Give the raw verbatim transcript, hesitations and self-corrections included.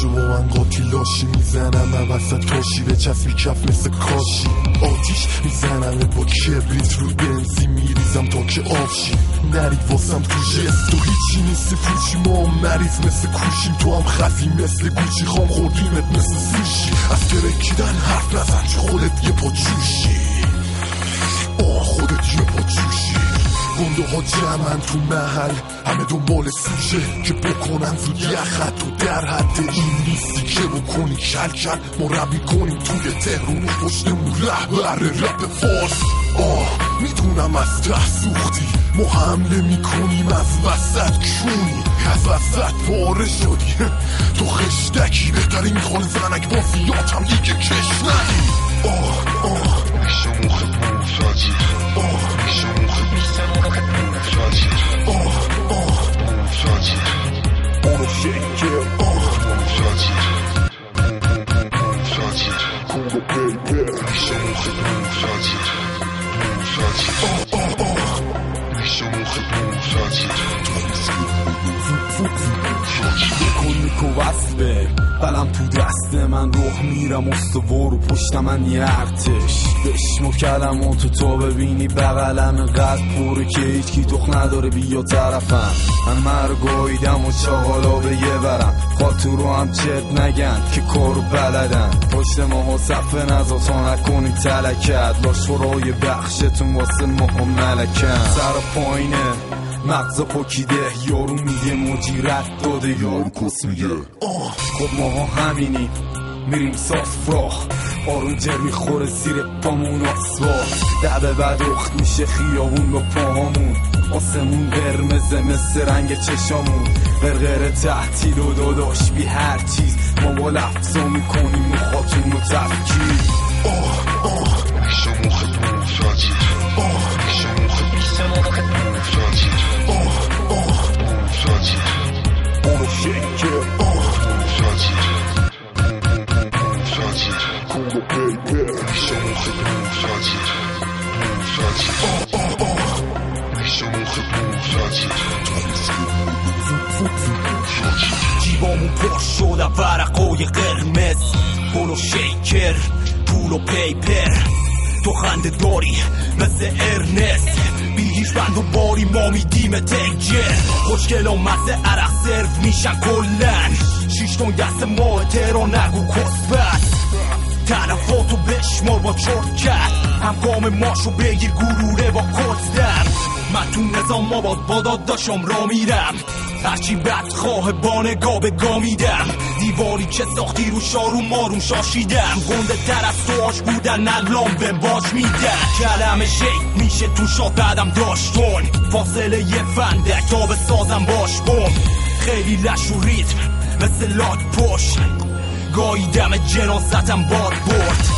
باشه با من قاطی لاشی میزنم وسط تاشی به چسبی کف مثل کاشی آتیش میزنم با کبریت رو بنزین میریزم تا که آبشی نرید واسم تو جست تو هیچی نیستی پوچی ما مریض مثل کوشیم تو هم خفی مثل گوچی خام خوردیمت مثل سوشی از ترکیدن حرف نزن چه خودت یه پا جوشی آه خودت یه پا جوشی گنده ها جمعن تو محل همه دنبال سوشه که بکنن زود یخت تو در حد این نیستی که بکنی کل کل مربی کنیم توی تهرون و پشتمون رهبر رپ فارس آه میدونم از ته سوختی ما حمله میکنیم از وسط کونی از وسط پاره شدی تو خشتکی بهترین خال زنک با فیاتم دیگه کش ندی آه آه میشه موخت منفجر آه میشه موخت منفجر آه آه منفجر اونو شکر آه منفجر منفجر کنگو بیبر میشه موخت منفجر منفجر آه آه آه میشه موخت منفجر بکن میکو وصله قلم تو دست من روح میرم استوار و پشت من یه ارتش بشمو کلمون تو تو ببینی بغلم قد پوره که هیچ کی دخ نداره بیا طرفم من مرگویدم و چاقالا به یه برم خاطر رو هم چرت نگن که کارو بلدن پشت ما صفه نزا تا نکنی تلکت لاش فرای بخشتون واسه ما هم ملکن سر پایینه مغزا پاکیده یارو میگه مجیرت داده یارو کس میگه خب ما همینیم میریم صاف راه آرون جر میخوره زیر پامون آسفالت دبه بد اخت میشه خیابون با پاهامون آسمون قرمزه مثل رنگ چشامون غرغره تحتیل و داداش بی هر چیز ما با لفظا میکنیم مخاطون و تفکیر آه آه میشه موخت منفجر آه میشه موخت منفجر آه آه منفجر اونو شکر آه منفجر منفجر کنگو بیبر میشه موخت منفجر منفجر آه آه آه میشه موخت منفجر جیبامون پر شده ورقای قرمز پولو شیکر پولو پیپر تو خنده داری مثل ارنست بی هیچ بند و باری ما میدیم تنجر خوشگل و مزه عرق سرو میشن کلن شیشتون دست ما تهران نگو کسبت تلفاتو بشمار با چرت کرد همکام ماشو بگیر گروره با کسدم من تو نظام آباد با داداشم را میرم هرچی بدخواه با نگاه به گا میدم دیواری که ساختی رو شارو مارون شاشیدم گنده تر از تو آش بودن نلام به باش میدن کلمه شیک میشه تو شاد بعدم داشتون فاصله یه فندک تا به سازم باش بوم خیلی لش و ریتم مثل لاد پشت گاهی دم جناستم باد برد